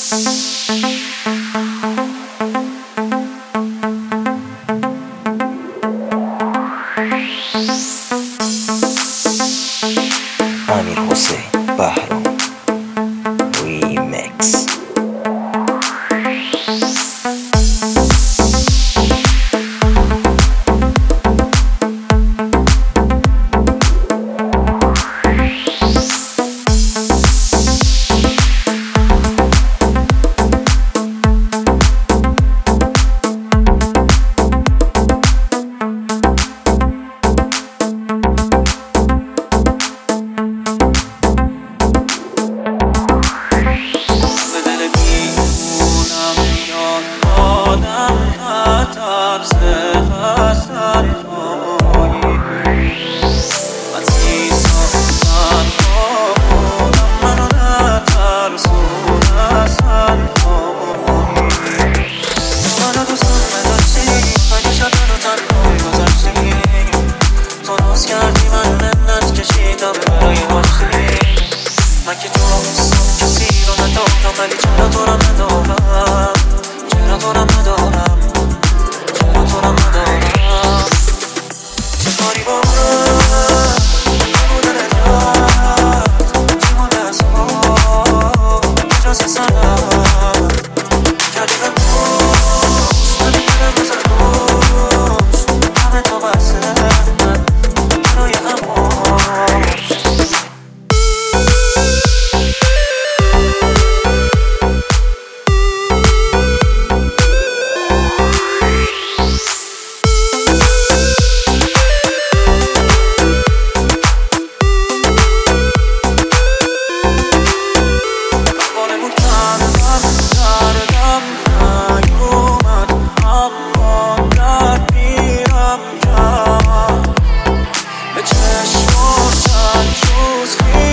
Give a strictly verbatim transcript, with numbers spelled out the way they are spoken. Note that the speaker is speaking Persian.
امیر حسین بهرام ریمیکس. من که تو کسی رو ندارم، ولی چرا تو رو ندارم، چرا تو رو ندارم، چرا تو رو ندارم. چه کاری با من نبودن ات، چی مونده از ما بجز سرم کردی به پوست، ولی دلم بزن پوست همه تو بسه من برای همون. Just